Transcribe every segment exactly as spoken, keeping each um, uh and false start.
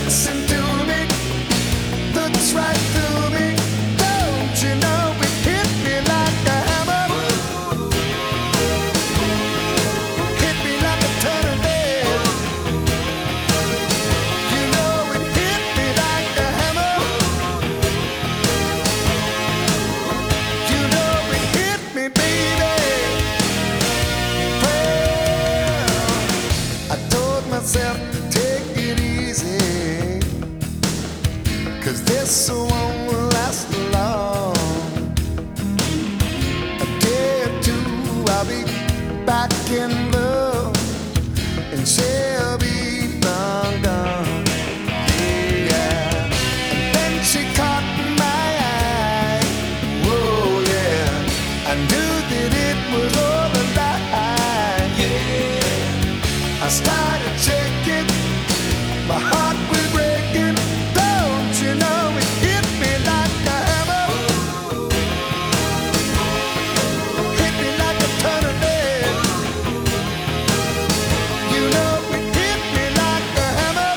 listen to me, looks right through me. Don't you know it hit me like a hammer? Hit me like a ton of lead. You know it hit me like a hammer. You know it hit me, baby. Well, I told myself to take it easy, 'cause this won't last long. A day or two, I'll be back in love, and she'll be long gone. Yeah. And then she caught my eye. Whoa, yeah. I knew that it was all a lie. Yeah. I started shaking, my heart was breaking. Don't you know it hit me like a hammer? Hit me like a ton of lead. You know it hit me like a hammer.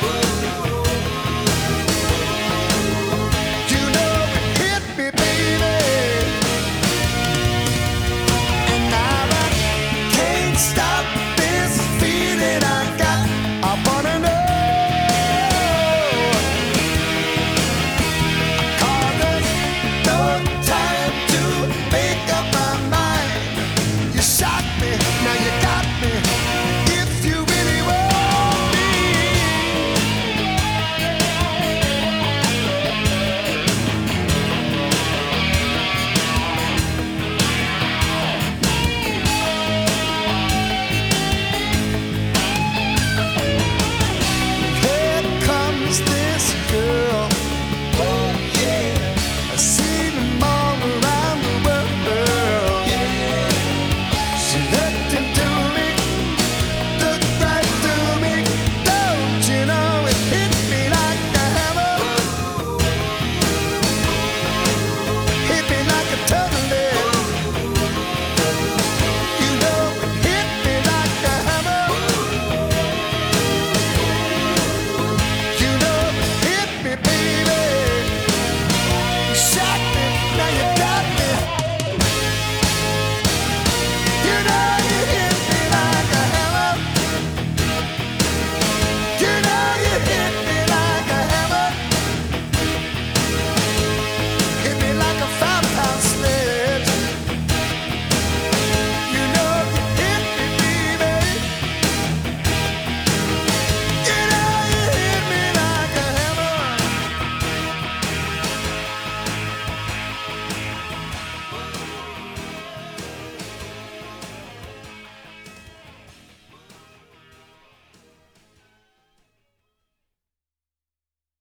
You know it hit me, baby. And now I can't stop this feeling I got. I wanna know. Cause there's no time to make up my mind. You shot me, now you got me. If you really want me, here comes this girl. Oh yeah, I've seen them all around the world. Yeah, she looked into me, looked right through me. Don't you know